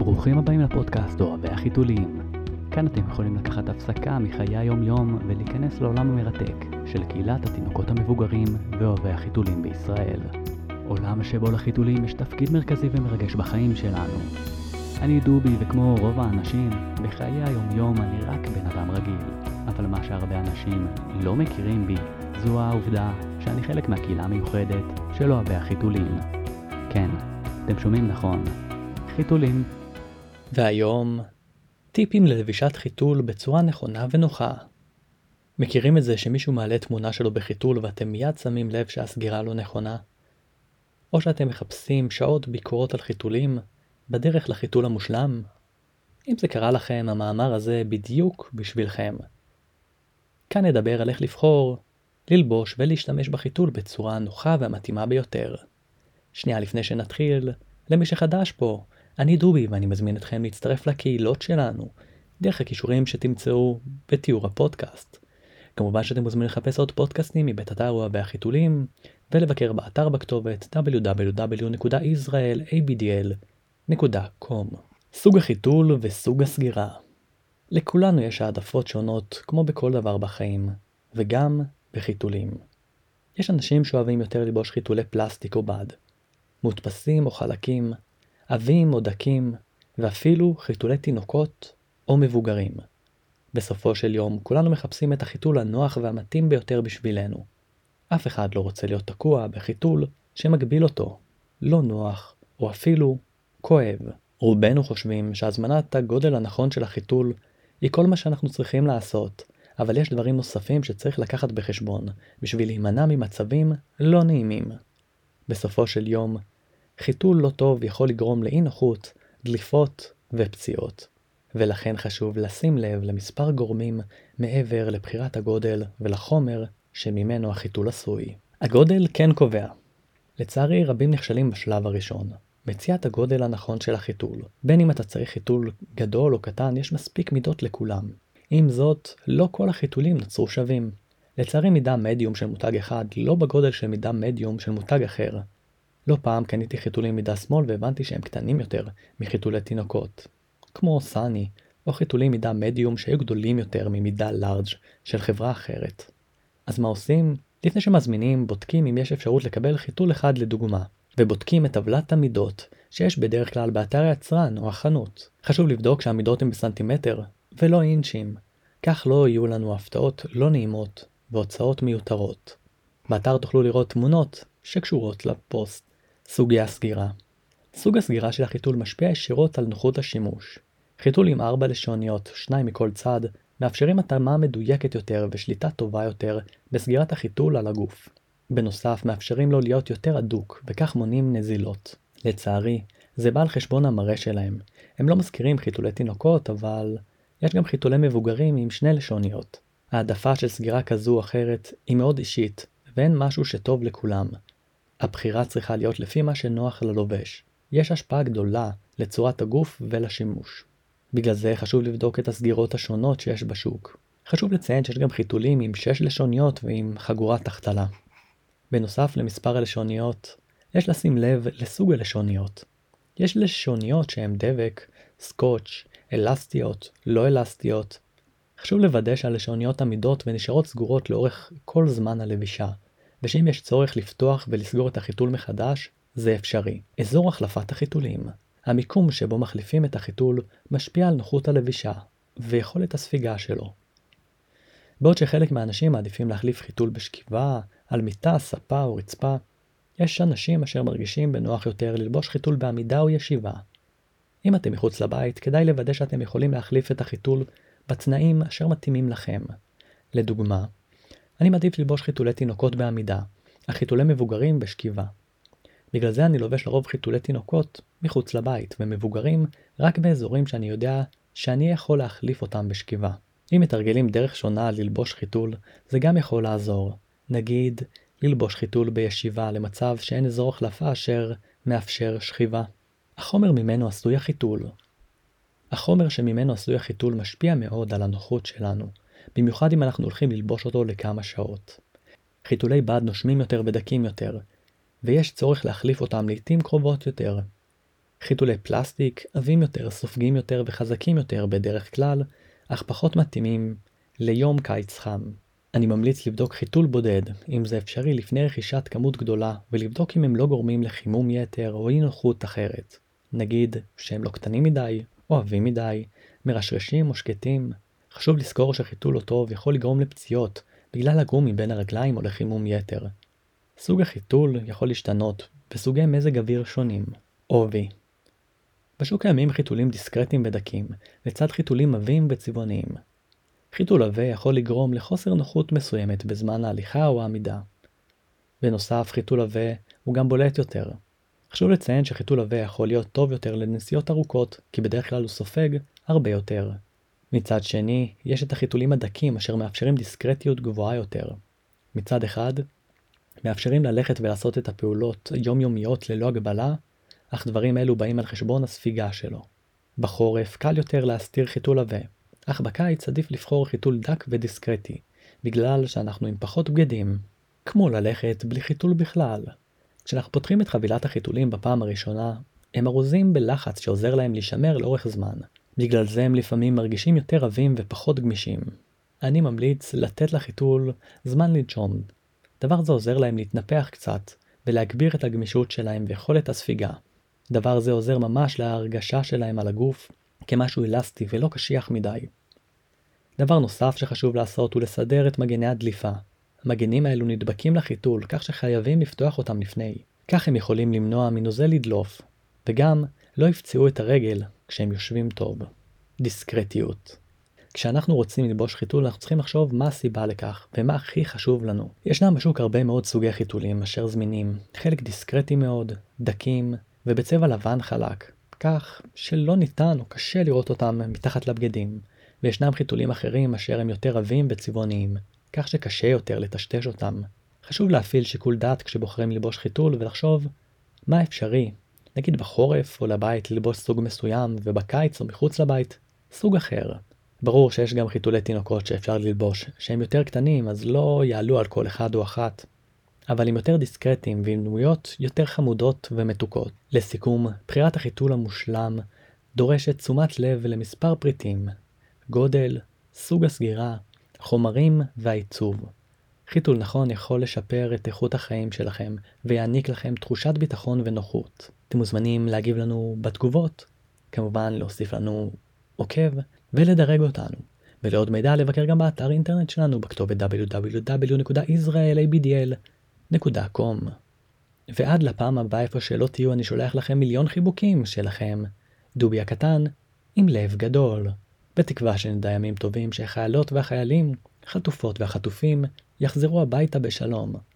ברוכים הבאים לפודקאסט אוהבי החיתולים. כאן אתם יכולים לקחת הפסקה מחיי היום-יום ולהיכנס לעולם המרתק של קהילת התינוקות המבוגרים ואוהבי החיתולים בישראל. עולם שבו לחיתולים יש תפקיד מרכזי ומרגש בחיים שלנו. אני דובי, וכמו רוב האנשים, בחיי היום-יום אני רק בן אדם רגיל. אבל מה שהרבה אנשים לא מכירים בי, זו העובדה שאני חלק מהקהילה המיוחדת של אוהבי החיתולים. כן, אתם שומעים נכון. חיתולים. והיום, טיפים ללבישת חיתול בצורה נכונה ונוחה. מכירים את זה שמישהו מעלה תמונה שלו בחיתול ואתם מיד שמים לב שהסגירה לא נכונה? או שאתם מחפשים שעות ביקורות על חיתולים בדרך לחיתול המושלם? אם זה קרה לכם, המאמר הזה בדיוק בשבילכם. כאן נדבר על איך לבחור, ללבוש ולהשתמש בחיתול בצורה הנוחה והמתאימה ביותר. שנייה לפני שנתחיל, למי שחדש פה, אני דובי ואני מזמין אתכם להצטרף לקהילות שלנו, דרך הכישורים שתמצאו בתיאור הפודקאסט. כמובן שאתם מוזמנים לחפש עוד פודקאסטים מבית אתר אוהבי החיתולים, ולבקר באתר בכתובת www.israelabdl.com. סוג החיתול וסוג הסגירה. לכולנו יש העדפות שונות כמו בכל דבר בחיים, וגם בחיתולים. יש אנשים שאוהבים יותר ללבוש חיתולי פלסטיק או בד, מודפסים או חלקים, עבים או דקים, ואפילו חיתולי תינוקות או מבוגרים. בסופו של יום, כולנו מחפשים את החיתול הנוח והמתאים ביותר בשבילנו. אף אחד לא רוצה להיות תקוע בחיתול שמגביל אותו, לא נוח או אפילו כואב. רובנו חושבים שהזמנת הגודל הנכון של החיתול היא כל מה שאנחנו צריכים לעשות, אבל יש דברים נוספים שצריך לקחת בחשבון בשביל להימנע ממצבים לא נעימים. בסופו של יום, חיתול לא טוב יכול לגרום לאי נוחות, דליפות ופציעות. ולכן חשוב לשים לב למספר גורמים מעבר לבחירת הגודל ולחומר שממנו החיתול עשוי. הגודל כן קובע. לצערי רבים נכשלים בשלב הראשון, מציאת הגודל הנכון של החיתול. בין אם אתה צריך חיתול גדול או קטן, יש מספיק מידות לכולם. עם זאת, לא כל החיתולים נוצרו שווים. לצערי מידה מדיום של מותג אחד לא בגודל של מידה מדיום של מותג אחר. לא פעם קניתי חיתולים מידה שמאל והבנתי שהם קטנים יותר מחיתולי תינוקות, כמו סאני, או חיתולים מידה מדיום שהיו גדולים יותר ממידה לארג' של חברה אחרת. אז מה עושים? לפני שמזמינים, בודקים אם יש אפשרות לקבל חיתול אחד לדוגמה, ובודקים את טבלת המידות שיש בדרך כלל באתר היצרן או החנות. חשוב לבדוק שהמידות הן בסנטימטר ולא אינצ'ים, כך לא יהיו לנו הפתעות לא נעימות והוצאות מיותרות. באתר תוכלו לראות תמונות שקשורות לפוסט. סוגי הסגירה. סוג הסגירה של החיתול משפיע ישירות על נוחות השימוש. חיתול עם 4 לשוניות, 2 מכל צד, מאפשרים התאמה מדויקת יותר ושליטה טובה יותר בסגירת החיתול על הגוף. בנוסף, מאפשרים לו להיות יותר הדוק, וכך מונעים נזילות. לצערי, זה בא על חשבון המראה שלהם. הם לא מזכירים חיתולי תינוקות, אבל יש גם חיתולי מבוגרים עם 2 לשוניות. העדפה של סגירה כזו או אחרת היא מאוד אישית, ואין משהו שטוב לכולם. הבחירה צריכה להיות לפי מה שנוח ללובש. יש השפעה גדולה לצורת הגוף ולשימוש. בגלל זה חשוב לבדוק את הסגירות השונות שיש בשוק. חשוב לציין שיש גם חיתולים עם 6 לשוניות ועם חגורת תחתלה. בנוסף למספר הלשוניות, יש לשים לב לסוג הלשוניות. יש לשוניות שהן דבק, סקוץ', אלסטיות, לא אלסטיות. חשוב לוודא שהלשוניות עמידות ונשארות סגורות לאורך כל זמן הלבישה. ושאם יש צורך לפתוח ולסגור את החיתול מחדש, זה אפשרי. אזור החלפת החיתולים. המיקום שבו מחליפים את החיתול משפיע על נוחות הלבישה ויכולת הספיגה שלו. בעוד שחלק מהאנשים מעדיפים להחליף חיתול בשכיבה, על מיטה, ספה או רצפה, יש אנשים אשר מרגישים בנוח יותר ללבוש חיתול בעמידה או ישיבה. אם אתם מחוץ לבית, כדאי לוודא שאתם יכולים להחליף את החיתול בתנאים אשר מתאימים לכם. לדוגמה, אני מעדיף ללבוש חיתולי תינוקות בעמידה, אך חיתולי מבוגרים בשכיבה. בגלל זה אני לובש לרוב חיתולי תינוקות מחוץ לבית, ומבוגרים רק באזורים שאני יודע שאני יכול להחליף אותם בשכיבה. אם מתרגלים דרך שונה ללבוש חיתול, זה גם יכול לעזור. נגיד, ללבוש חיתול בישיבה למצב שאין אזור החלפה אשר מאפשר שכיבה. החומר ממנו עשוי החיתול. החומר שממנו עשוי החיתול משפיע מאוד על הנוחות שלנו. במיוחד אם אנחנו הולכים ללבוש אותו לכמה שעות. חיתולי בד נושמים יותר ודקים יותר, ויש צורך להחליף אותם לעתים קרובות יותר. חיתולי פלסטיק עבים יותר, סופגים יותר וחזקים יותר בדרך כלל, אך פחות מתאימים ליום קיץ חם. אני ממליץ לבדוק חיתול בודד, אם זה אפשרי לפני רכישת כמות גדולה, ולבדוק אם הם לא גורמים לחימום יתר או אי נוחות אחרת. נגיד שהם לא קטנים מדי, או עבים מדי, מרשרשים או שקטים. חשוב לזכור שחיתול לא טוב יכול לגרום לפציעות, בגלל הגומי בין הרגליים או לחימום יתר. סוג החיתול יכול להשתנות בסוגי מזג אוויר שונים. עובי. בשוק קיימים חיתולים דיסקרטיים ודקים, לצד חיתולים עבים וצבעוניים. חיתול עבה יכול לגרום לחוסר נוחות מסוימת בזמן ההליכה או העמידה. בנוסף, חיתול עבה הוא גם בולט יותר. חשוב לציין שחיתול עבה יכול להיות טוב יותר לנסיעות ארוכות, כי בדרך כלל הוא סופג הרבה יותר. מצד שני, יש את החיתולים הדקים אשר מאפשרים דיסקרטיות גבוהה יותר. מצד אחד, מאפשרים ללכת ולעשות את הפעולות יומיומיות ללא הגבלה, אך דברים אלו באים על חשבון הספיגה שלו. בחורף קל יותר להסתיר חיתול עבה, אך בקיץ עדיף לבחור חיתול דק ודיסקרטי, בגלל שאנחנו עם פחות בגדים, כמו ללכת בלי חיתול בכלל. כשאנחנו פותחים את חבילת החיתולים בפעם הראשונה, הם ארוזים בלחץ שעוזר להם להישמר לאורך זמן. בגלל זה הם לפעמים מרגישים יותר עבים ופחות גמישים. אני ממליץ לתת לחיתול זמן לנשום. דבר זה עוזר להם להתנפח קצת, ולהגביר את הגמישות שלהם ויכולת הספיגה. דבר זה עוזר ממש להרגשה שלהם על הגוף, כמשהו אלסטי ולא קשיח מדי. דבר נוסף שחשוב לעשות הוא לסדר את מגני הדליפה. המגנים האלו נדבקים לחיתול, כך שחייבים לפתוח אותם לפני. כך הם יכולים למנוע מנוזל לדלוף, וגם לא יפצעו את הרגל כשהם יושבים טוב. דיסקרטיות. כשאנחנו רוצים ללבוש חיתול, אנחנו צריכים לחשוב מה הסיבה לכך, ומה הכי חשוב לנו. ישנם בשוק הרבה מאוד סוגי חיתולים אשר זמינים, חלק דיסקרטי מאוד, דקים, ובצבע לבן חלק, כך שלא ניתן או קשה לראות אותם מתחת לבגדים. וישנם חיתולים אחרים אשר הם יותר עבים וצבעוניים, כך שקשה יותר לטשטש אותם. חשוב להפעיל שיקול דעת כשבוחרים ללבוש חיתול ולחשוב מה אפשרי. נגיד בחורף או לבית ללבוש סוג מסוים, ובקיץ או מחוץ לבית סוג אחר. ברור שיש גם חיתולי תינוקות שאפשר ללבוש, שהם יותר קטנים אז לא יעלו על כל אחד או אחת, אבל הם יותר דיסקרטיים ועם דמויות יותר חמודות ומתוקות. לסיכום, בחירת החיתול המושלם דורשת תשומת לב למספר פריטים, גודל, סוג הסגירה, חומרים והעיצוב. חיתול נכון יכול לשפר את איכות החיים שלכם ויעניק לכם תחושת ביטחון ונוחות. אתם מוזמנים להגיב לנו בתגובות, כמובן להוסיף לנו עוקב ולדרג אותנו. ולעוד מידע לבקר גם באתר אינטרנט שלנו בכתובת www.israelabdl.com. ועד לפעם הבאה איפה שלא תהיו, אני שולח לכם מיליון חיבוקים שלכם, דובי הקטן עם לב גדול. בתקווה שנדע ימים טובים שהחיילות והחיילים, חטופות והחטופים, יחזרו הביתה בשלום.